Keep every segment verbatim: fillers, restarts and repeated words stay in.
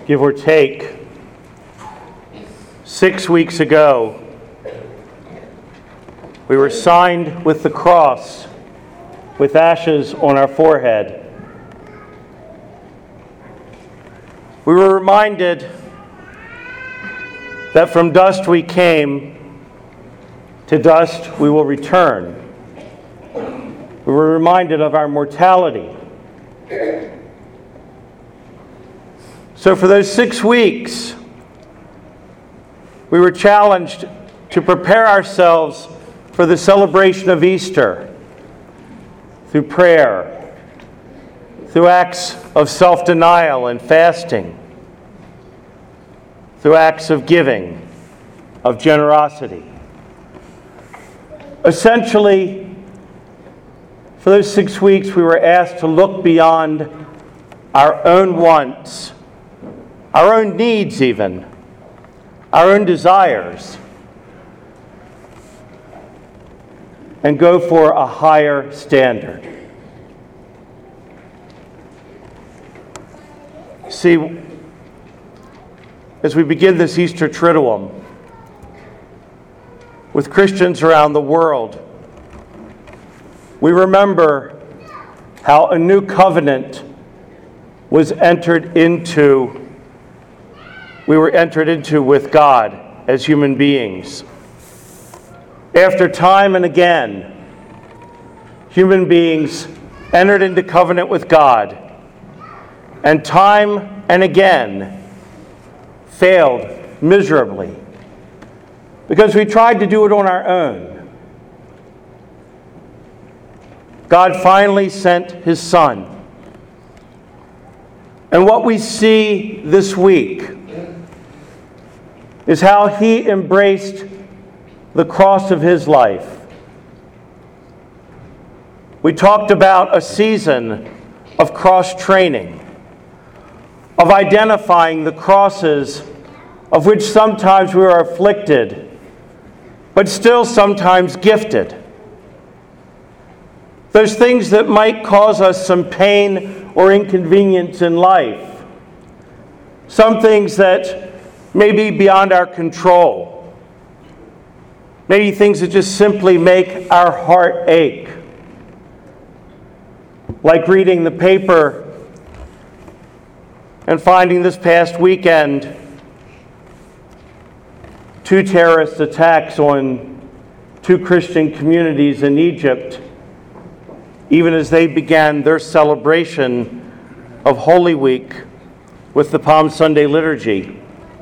give or take, six weeks ago, we were signed with the cross with ashes on our forehead. We were reminded that from dust we came, to dust we will return. We were reminded of our mortality. So for those six weeks, we were challenged to prepare ourselves for the celebration of Easter through prayer, through acts of self-denial and fasting, through acts of giving, of generosity. Essentially, for those six weeks, we were asked to look beyond our own wants, our own needs even, our own desires, and go for a higher standard. See, as we begin this Easter Triduum with Christians around the world, we remember how a new covenant was entered into, we were entered into with God as human beings. After time and again, human beings entered into covenant with God, and time and again failed miserably because we tried to do it on our own. God finally sent His Son. And what we see this week is how He embraced the cross of His life. We talked about a season of cross training, of identifying the crosses of which sometimes we are afflicted, but still sometimes gifted. Those things that might cause us some pain or inconvenience in life. Some things that may be beyond our control. Maybe things that just simply make our heart ache. Like reading the paper and finding this past weekend two terrorist attacks on two Christian communities in Egypt, even as they began their celebration of Holy Week with the Palm Sunday liturgy.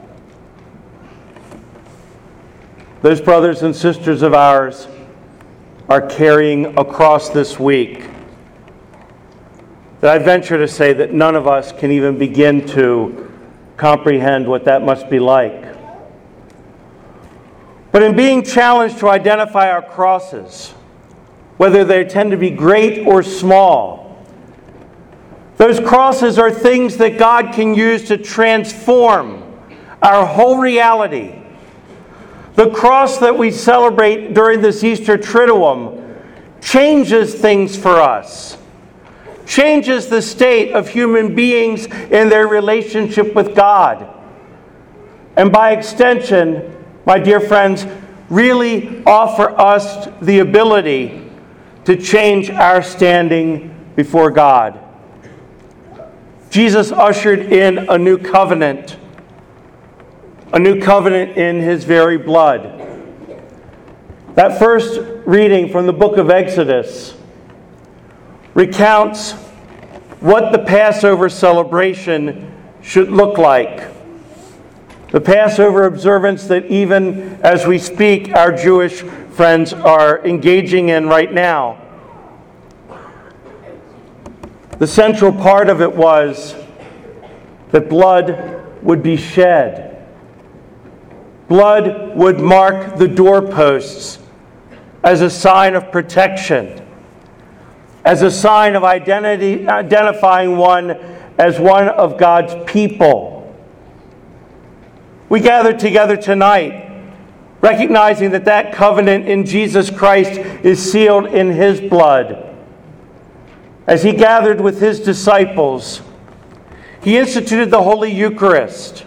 Those brothers and sisters of ours are carrying a cross this week that I venture to say that none of us can even begin to comprehend what that must be like. But in being challenged to identify our crosses, whether they tend to be great or small, those crosses are things that God can use to transform our whole reality. The cross that we celebrate during this Easter Triduum changes things for us, changes the state of human beings in their relationship with God. And by extension, my dear friends, really offer us the ability to change our standing before God. Jesus ushered in a new covenant, a new covenant in His very blood. That first reading from the book of Exodus recounts what the Passover celebration should look like. The Passover observance that even as we speak, our Jewish friends are engaging in right now. The central part of it was that blood would be shed. Blood would mark the doorposts as a sign of protection, as a sign of identity, identifying one as one of God's people. We gather together tonight, recognizing that that covenant in Jesus Christ is sealed in His blood. As He gathered with His disciples, He instituted the Holy Eucharist.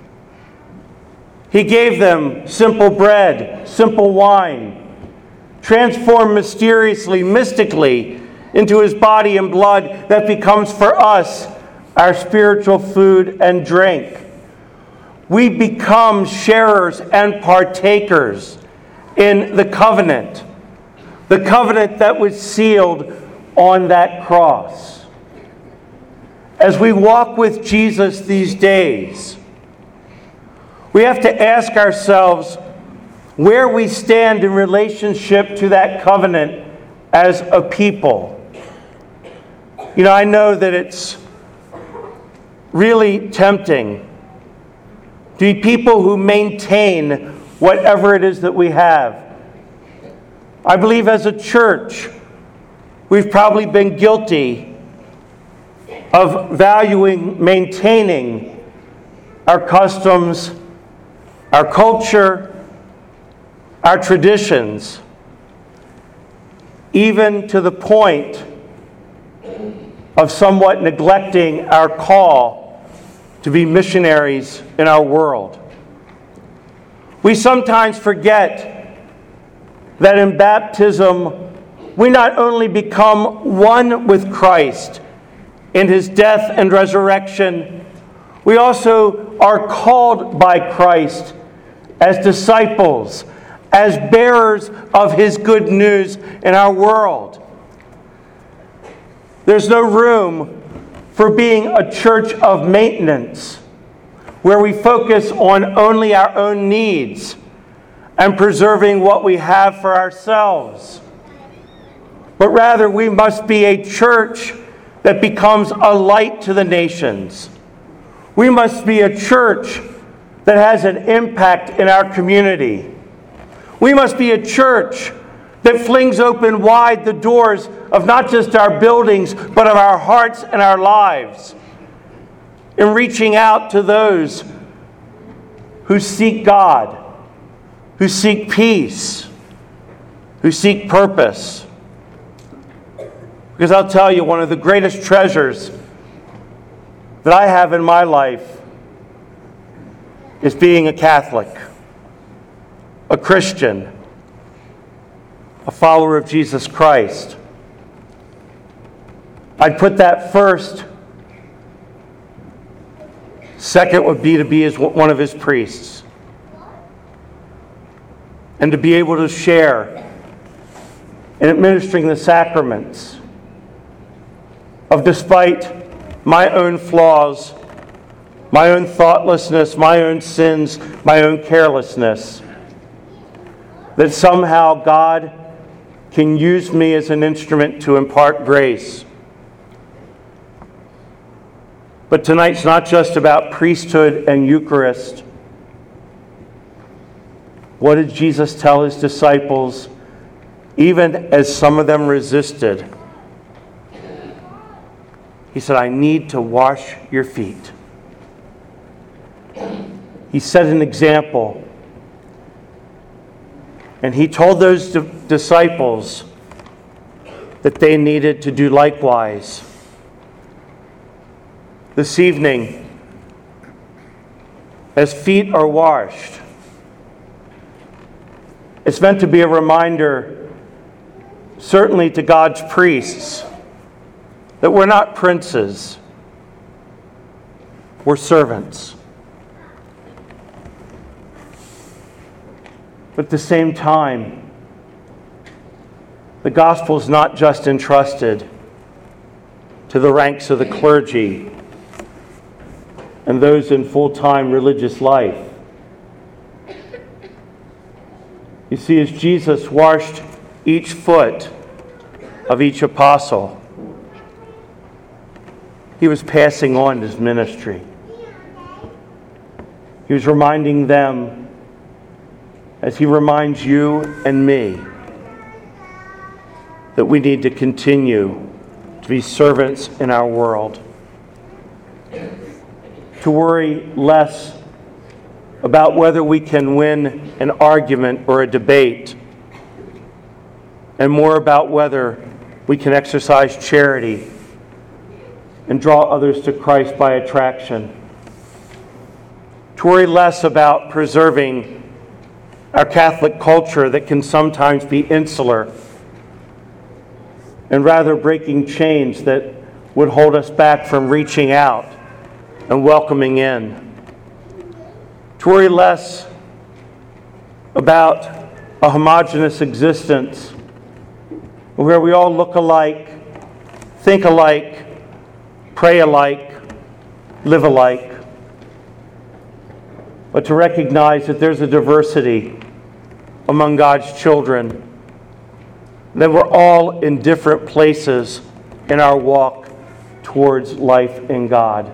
He gave them simple bread, simple wine, transformed mysteriously, mystically into his body and blood that becomes for us our spiritual food and drink. We become sharers and partakers in the covenant, the covenant that was sealed on that cross. As we walk with Jesus these days, we have to ask ourselves where we stand in relationship to that covenant as a people. You know, I know that it's really tempting to be people who maintain whatever it is that we have. I believe as a church, we've probably been guilty of valuing, maintaining our customs, our culture, our traditions, even to the point of somewhat neglecting our call to be missionaries in our world. We sometimes forget that in baptism, we not only become one with Christ in his death and resurrection, we also are called by Christ as disciples, as bearers of his good news in our world. There's no room for being a church of maintenance, where we focus on only our own needs and preserving what we have for ourselves. But rather, we must be a church that becomes a light to the nations. We must be a church that has an impact in our community. We must be a church that flings open wide the doors of not just our buildings, but of our hearts and our lives, in reaching out to those who seek God, who seek peace, who seek purpose. Because I'll tell you, one of the greatest treasures that I have in my life is being a Catholic, a Christian, a follower of Jesus Christ. I'd put that first. Second would be to be as one of his priests, and to be able to share in administering the sacraments of, despite my own flaws, my own thoughtlessness, my own sins, my own carelessness, that somehow God can use me as an instrument to impart grace. But tonight's not just about priesthood and Eucharist. What did Jesus tell his disciples, even as some of them resisted? He said, I need to wash your feet. He set an example. And he told those di- disciples that they needed to do likewise. This evening, as feet are washed, it's meant to be a reminder, certainly to God's priests, that we're not princes, we're servants. But at the same time, the gospel is not just entrusted to the ranks of the clergy and those in full-time religious life. You see, as Jesus washed each foot of each apostle, he was passing on his ministry. He was reminding them, as he reminds you and me, that we need to continue to be servants in our world, to worry less about whether we can win an argument or a debate, and more about whether we can exercise charity and draw others to Christ by attraction. To worry less about preserving our Catholic culture that can sometimes be insular, and rather breaking chains that would hold us back from reaching out and welcoming in. To worry less about a homogeneous existence where we all look alike, think alike, pray alike, live alike, but to recognize that there's a diversity among God's children, that we're all in different places in our walk towards life in God.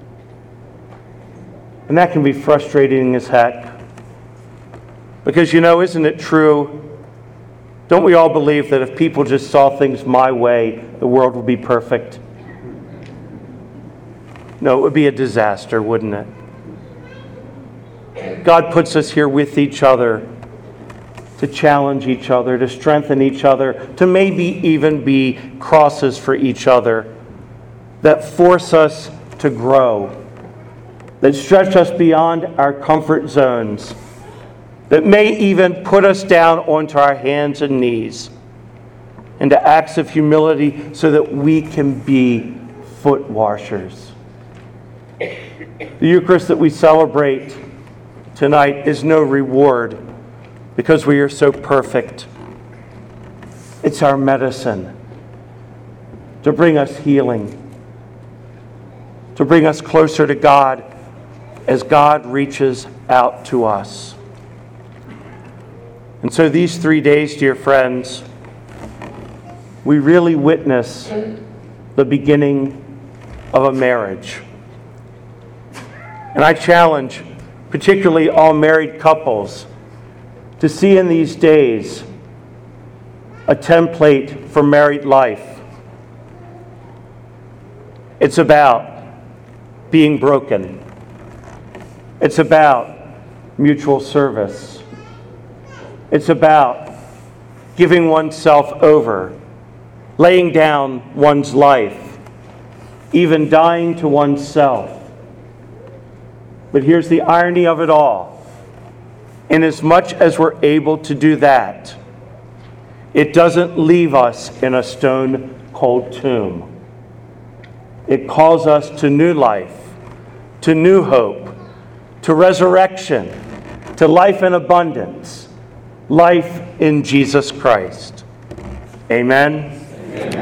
And that can be frustrating as heck. Because, you know, isn't it true? Don't we all believe that if people just saw things my way, the world would be perfect? No, it would be a disaster, wouldn't it? God puts us here with each other to challenge each other, to strengthen each other, to maybe even be crosses for each other that force us to grow, that stretch us beyond our comfort zones, that may even put us down onto our hands and knees into acts of humility so that we can be foot washers. The Eucharist that we celebrate tonight is no reward because we are so perfect. It's our medicine to bring us healing, to bring us closer to God as God reaches out to us. And so these three days, dear friends, we really witness the beginning of a marriage. And I challenge particularly all married couples to see in these days a template for married life. It's about being broken. It's about mutual service. It's about giving oneself over, laying down one's life, even dying to oneself. But here's the irony of it all. Inasmuch as we're able to do that, it doesn't leave us in a stone-cold tomb. It calls us to new life, to new hope, to resurrection, to life in abundance, life in Jesus Christ. Amen. Amen.